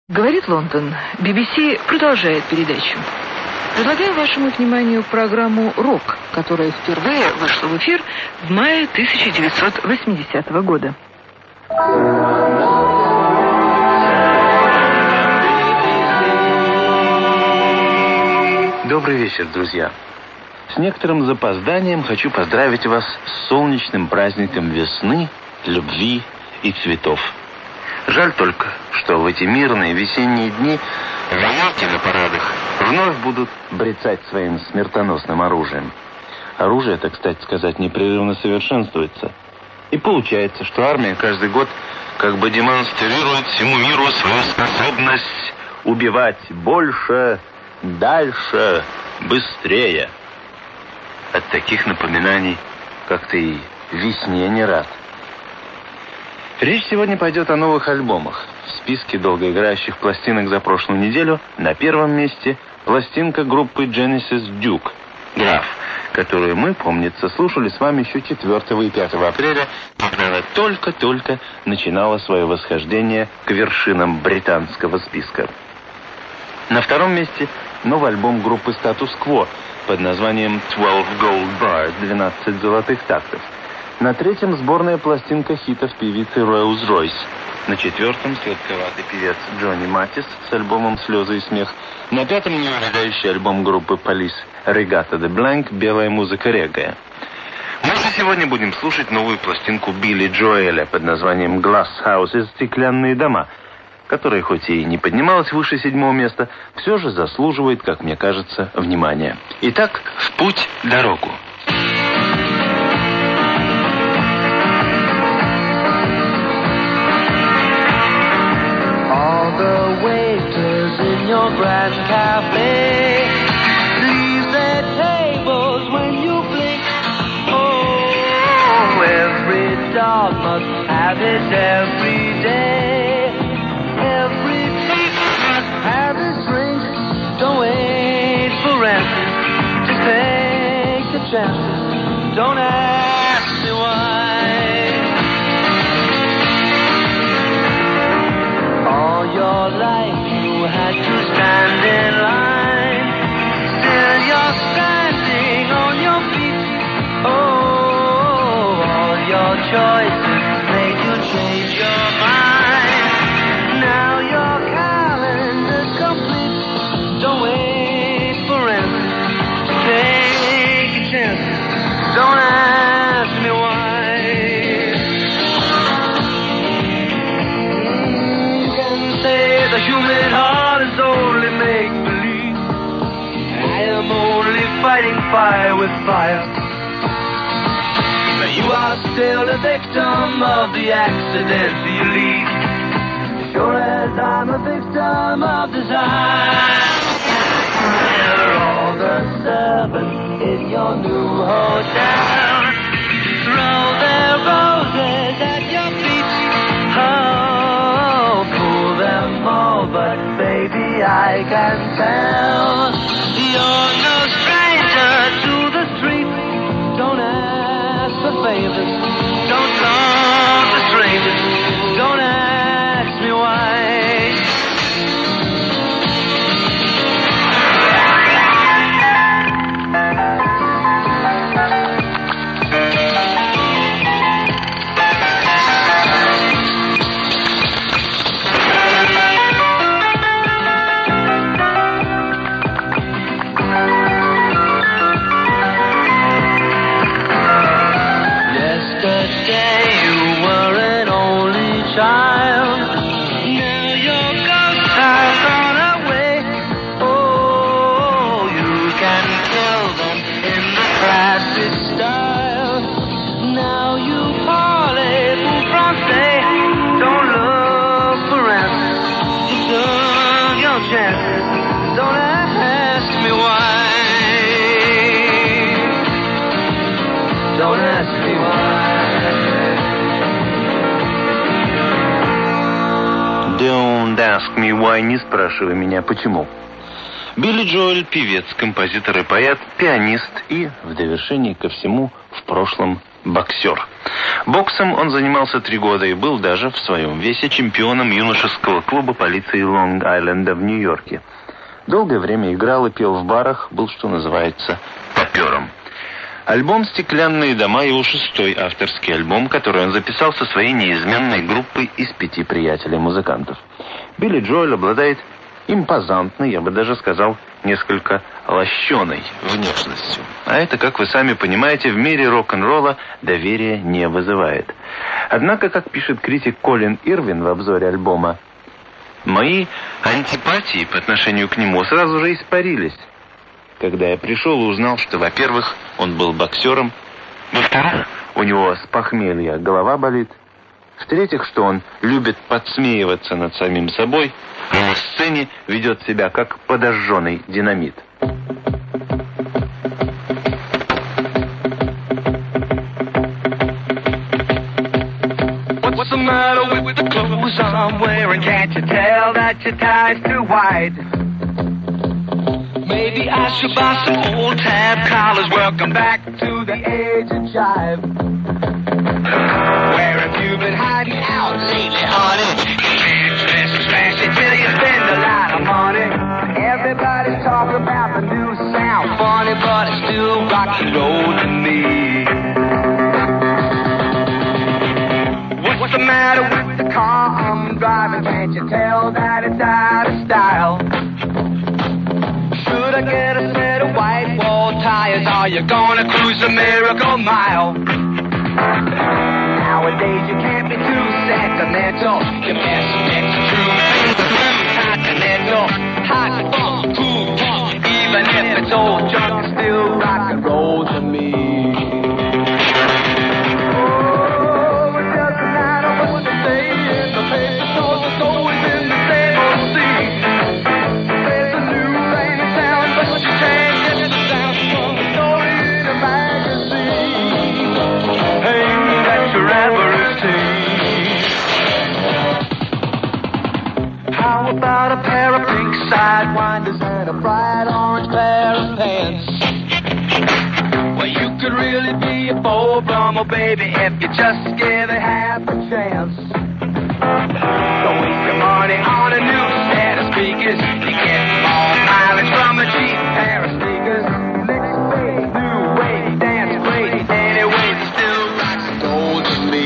Говорит Лондон. BBC продолжает передачу. Предлагаю вашему вниманию программу «Рок», которая впервые вошла в эфир в мае 1980 года. Добрый вечер, друзья. С некоторым запозданием хочу поздравить вас с солнечным праздником весны, любви и цветов. Жаль только, что в эти мирные весенние дни вояки на парадах вновь будут брецать своим смертоносным оружием. Оружие, это, кстати сказать, непрерывно совершенствуется. И получается, что армия каждый год как бы демонстрирует всему миру свою способность убивать больше, дальше, быстрее. От таких напоминаний как-то и весне не рад. Речь сегодня пойдет о новых альбомах. В списке долгоиграющих пластинок за прошлую неделю на первом месте пластинка группы Genesis Duke, Граф, которую мы, помнится, слушали с вами еще 4 и 5 апреля, когда она только-только начинала свое восхождение к вершинам британского списка. На втором месте новый альбом группы Status Quo под названием 12 Gold Bars, 12 золотых тактов. На третьем сборная пластинка хитов певицы Rose Royce. На четвертом сладковатый певец Джонни Матис с альбомом «Слезы и смех». На пятом неувядающий альбом группы Police Regatta de Blanc «Белая музыка регgae». Мы же сегодня будем слушать новую пластинку Билли Джоэля под названием «Glass Houses» «Стеклянные дома», которая хоть и не поднималась выше 7-го места, все же заслуживает, как мне кажется, внимания. Итак, в путь дорогу. Your grand cafe leaves their tables when you blink. Oh, every dog must have it every day. Every thief must have his drink. Don't wait for answers, just take the chances. Don't ask me why. All your life you had to stand in line. Still you're standing on your feet. Oh, all your choices made you change your mind. Now your calendar's complete. Don't wait for answers, take a chance. Don't ask me why. You can say the human heart is only make-believe. I am only fighting fire with fire. But you are still the victim of the accidents you leave. As sure as I'm a victim of desire. All the servants in your new hotel throw their roses at your feet. Oh, pull them all, but baby, I can tell you're no stranger to the street. Don't ask for favors, don't talk to strangers, don't ask me why. Don't ask me why, не спрашивай меня почему. Билли Джоэль – певец, композитор и поэт, пианист и, в довершении ко всему, в прошлом боксер. Боксом он занимался 3 года и был даже в своем весе чемпионом юношеского клуба полиции Лонг-Айленда в Нью-Йорке. Долгое время играл и пел в барах, был, что называется, попером. Альбом «Стеклянные дома» — его 6-й авторский альбом, который он записал со своей неизменной группой из 5 приятелей-музыкантов. Билли Джоэл обладает импозантной, я бы даже сказал, несколько лощеной внешностью. А это, как вы сами понимаете, в мире рок-н-ролла доверия не вызывает. Однако, как пишет критик Колин Ирвин в обзоре альбома, мои антипатии по отношению к нему сразу же испарились, когда я пришел и узнал, что, во-первых, он был боксером, во-вторых, у него с похмелья голова болит, в-третьих, что он любит подсмеиваться над самим собой, но на сцене ведет себя как подожженный динамит. What's the matter with the clothes I'm wearing? Can't you tell that your tie's too wide? Maybe I should buy some old tab collars. Welcome back to the age of jive. Where have you been hiding out lately, honey? Smash it till you spend a lot of money. Everybody's talking about the new sound. Funny, but it's still rock and roll to me. What's the matter with the car I'm driving? Can't you tell that it's out of style? Should I get a set of white wall tires? Are you gonna cruise a miracle mile? Nowadays you can't be too sentimental. Your best bet's true continental. Hot funk, cool punk, even if it's old junk, it's still rock and roll to me. Oh, it doesn't matter what they say in the paper, 'cause it's always in the same old scene. There's a new rain sound, but you can't get the sound from the story in a magazine. Ain't that your average teen? How about a pair of pink sidewinders and a bright orange pair of pants? Well, you could really be a Bo Brummel, baby, if you just give it half a chance. Don't waste your money on a new set of speakers. You get more mileage from a cheap pair of sneakers. Next phase, new wave, dance great. Anyway, it still rocks and rolls to me.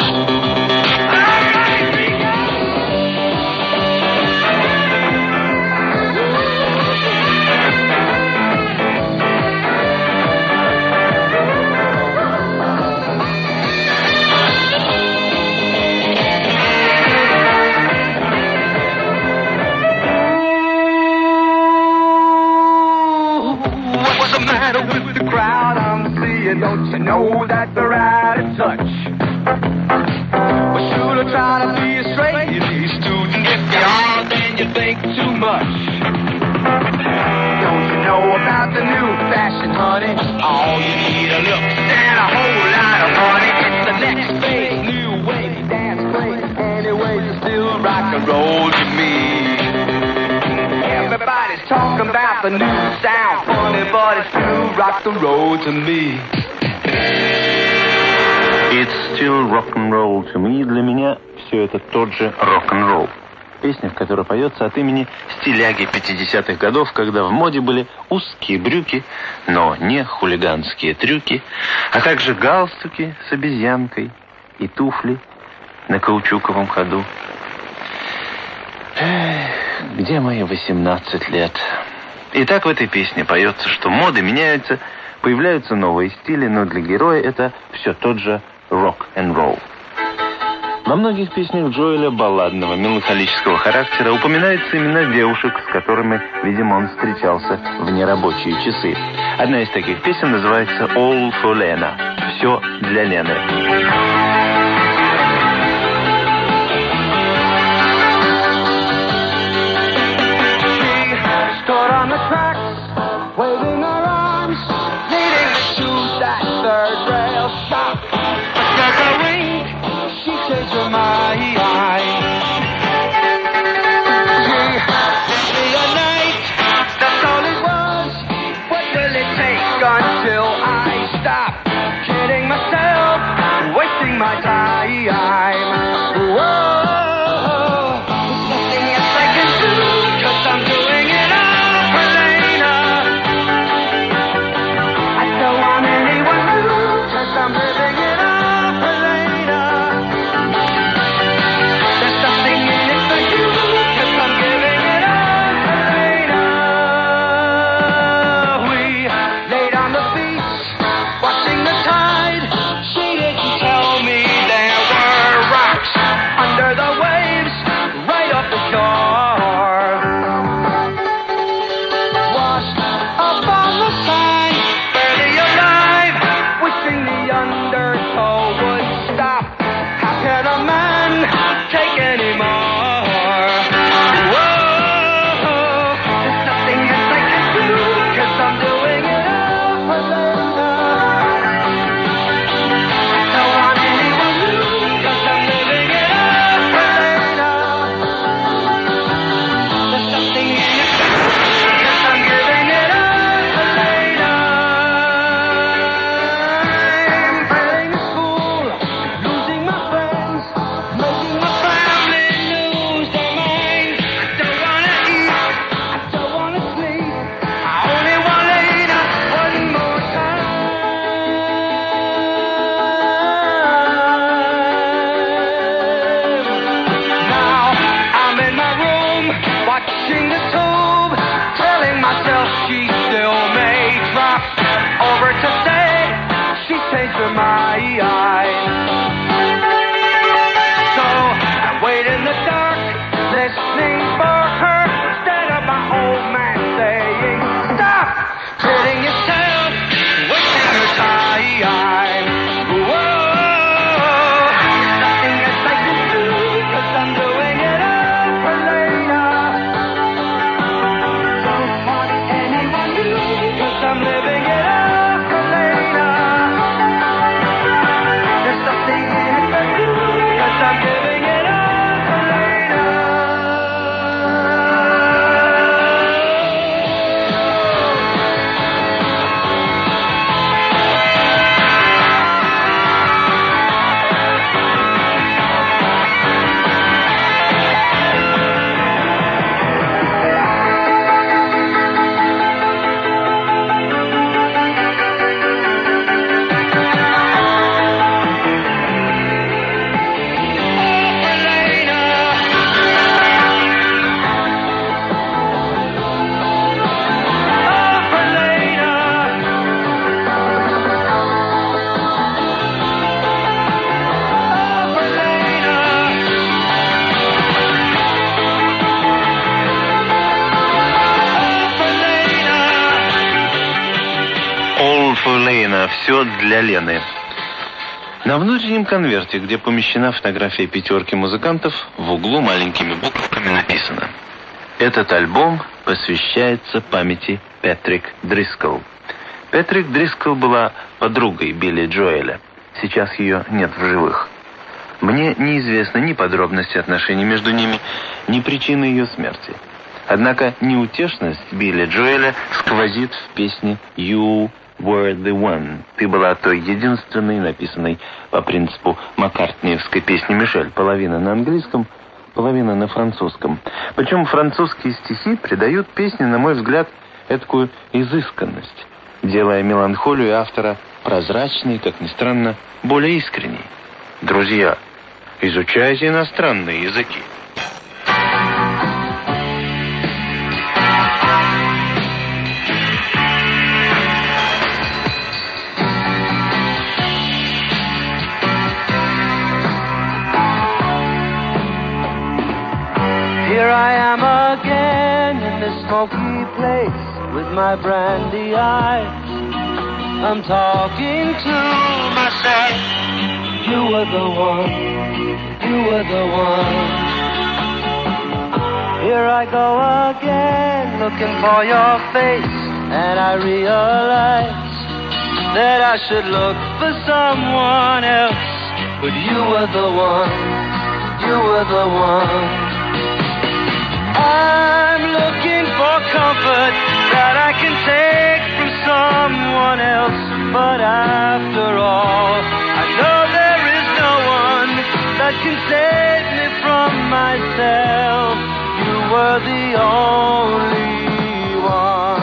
With the crowd I'm seeing, don't you know that they're out of touch? Well, should I try to be a straight student? If you are, then you think too much. Don't you know about the new fashion, honey? All you need are looks and a whole lot of money. It's the next phase, new wave, dance great. Anyway, it's still rock and roll to me. Everybody's talking about the new sound, funny, but it's still rock and roll to me. It's still rock and roll to me. Для меня все это тот же рок-н-ролл. Песня, в которой поется от имени стиляги 50-х годов, когда в моде были узкие брюки, но не хулиганские трюки, а также галстуки с обезьянкой и туфли на каучуковом ходу. Где мои 18 лет? Итак, в этой песне поется, что моды меняются, появляются новые стили, но для героя это все тот же рок-н-ролл. Во многих песнях Джоэля балладного, меланхолического характера упоминаются имена девушек, с которыми, видимо, он встречался в нерабочие часы. Одна из таких песен называется «All for Lena» – «Все для Лены». Stood on the tracks, waving her arms, needing to shoot that third rail shot. But the ring, she changed her mind. She left me a night, that's all it was. What will it take until I stop kidding myself? watching the tube, telling myself she still may drop over to say she changed her mind. So I wait in the dark, listening for her, instead of my old man saying, stop kidding yourself, wasting your time. Whoa, nothing else I can do, 'cause I'm doing it all for later. Don't want anyone new, 'cause I'm living it all for later. There's something in it for you, 'cause I'm giving it all for later. Все для Лены. На внутреннем конверте, где помещена фотография пятерки музыкантов, в углу маленькими буквами написано: этот альбом посвящается памяти Патрик Дрискл. Патрик Дрискл была подругой Билли Джоэля. Сейчас ее нет в живых. Мне неизвестны ни подробности отношений между ними, ни причины ее смерти. Однако неутешность Билли Джоэля сквозит в песне «You were the one». Ты была той единственной, написанной по принципу маккартниевской песни «Мишель». Половина на английском, половина на французском. Причем французские стихи придают песне, на мой взгляд, эдакую изысканность, делая меланхолию автора прозрачной, как ни странно, более искренней. Друзья, изучайте иностранные языки. Here I am again in this smoky place with my brandy eyes. I'm talking to myself. You were the one, you were the one. Here I go again looking for your face, and I realize that I should look for someone else. But you were the one, you were the one. I'm looking for comfort that I can take from someone else. But after all, I know there is no one that can save me from myself. You were the only one.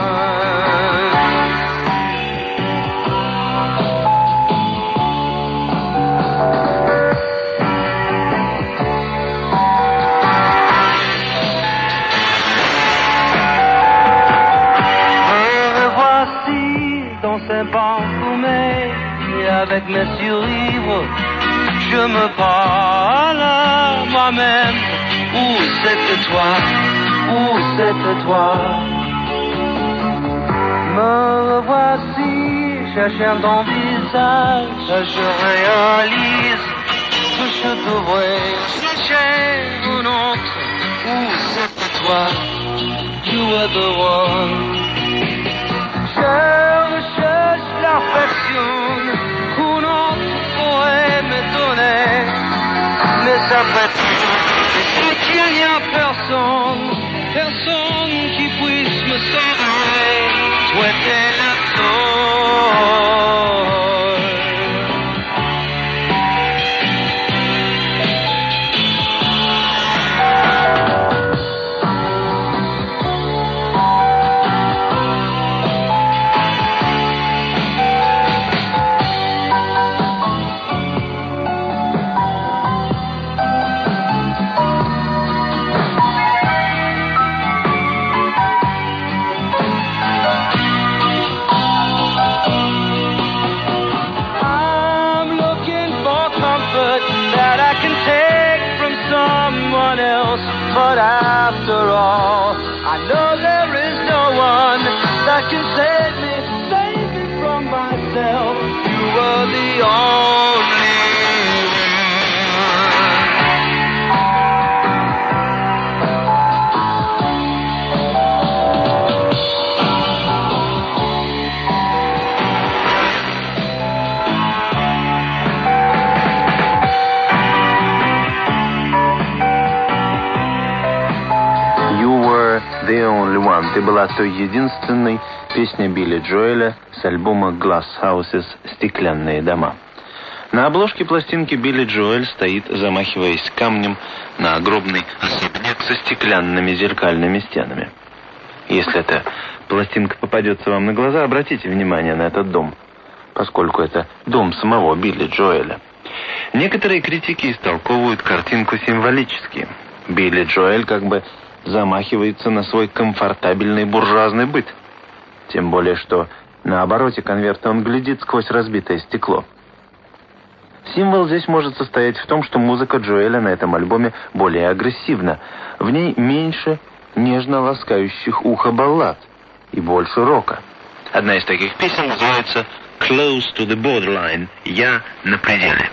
Ces bancs paumés et avec mes survivres, je me parle à moi-même. Où c'était toi? Où c'était toi? Me revoici cherchant ton visage. Je réalise que je devrais chercher un autre. Où c'était toi? You were the one. Je recherche l'affection qu'un autre pourrait me donner, mais ça fait tout qu'il n'y a personne, personne qui puisse me sauver, souhaiter la can save me from myself. You were the only The Only One. Ты была той единственной, песня Билли Джоэля с альбома Glass Houses «Стеклянные дома». На обложке пластинки Билли Джоэль стоит, замахиваясь камнем, на огромный особняк со стеклянными зеркальными стенами. Если эта пластинка попадется вам на глаза, обратите внимание на этот дом, поскольку это дом самого Билли Джоэля. Некоторые критики истолковывают картинку символически. Билли Джоэль как бы замахивается на свой комфортабельный буржуазный быт. Тем более, что на обороте конверта он глядит сквозь разбитое стекло. Символ здесь может состоять в том, что музыка Джоэля на этом альбоме более агрессивна. В ней меньше нежно ласкающих ухо баллад и больше рока. Одна из таких песен называется «Close to the Borderline» – «Я на пределе».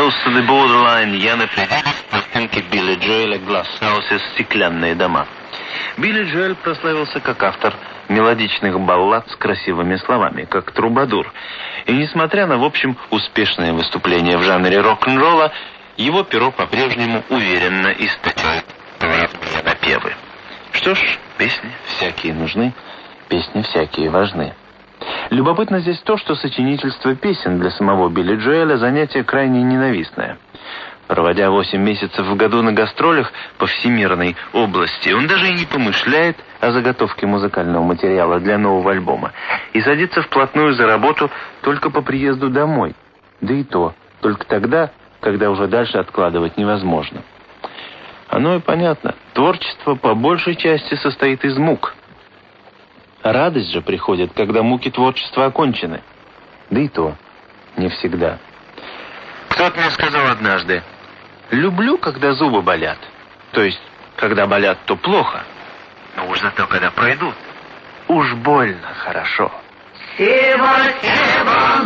Close to the borderline я на пределе пластинки Билли Джоэля «Glasshouse» «Стеклянные дома». Билли Джоэль прославился как автор мелодичных баллад с красивыми словами, как трубадур. И несмотря на, в общем, успешное выступление в жанре рок-н-ролла, его перо по-прежнему уверенно источает свои напевы. Что ж, песни всякие нужны, песни всякие важны. Любопытно здесь то, что сочинительство песен для самого Билли Джоэля занятие крайне ненавистное. Проводя 8 месяцев в году на гастролях по всемирной области, он даже и не помышляет о заготовке музыкального материала для нового альбома и садится вплотную за работу только по приезду домой. Да и то, только тогда, когда уже дальше откладывать невозможно. Оно и понятно. Творчество по большей части состоит из мук. Радость же приходит, когда муки творчества окончены. Да и то не всегда. Кто-то мне сказал однажды: люблю, когда зубы болят. То есть, когда болят, то плохо. Но уж зато, когда пройдут, уж больно хорошо. Сева, Сева,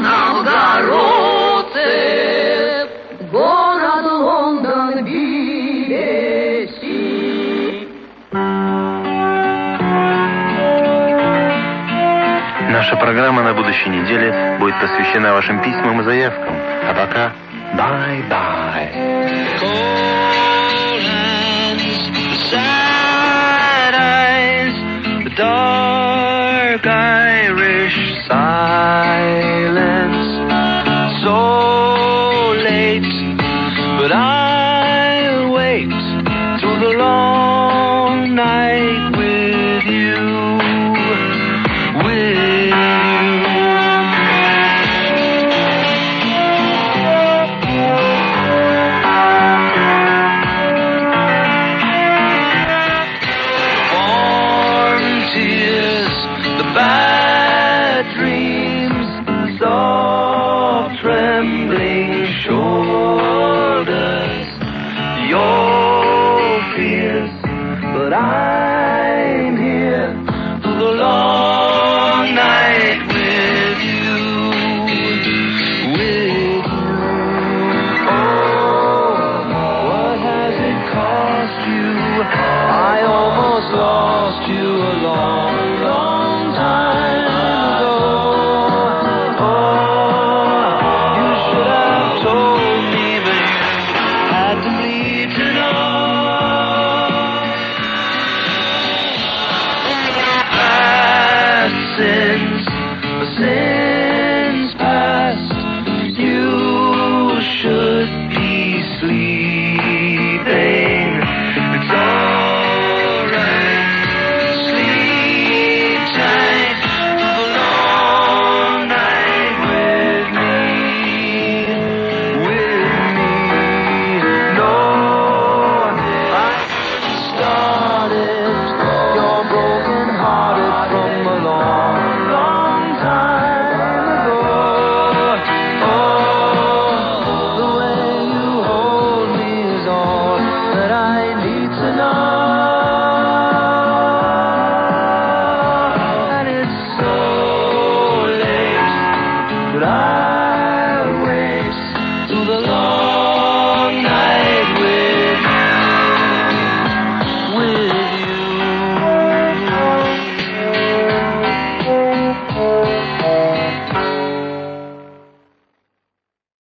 новгородцы, город Лондон, BBC. Наша программа на будущей неделе будет посвящена вашим письмам и заявкам. А пока bye-bye. Cold hands, sad eyes, dark eyes.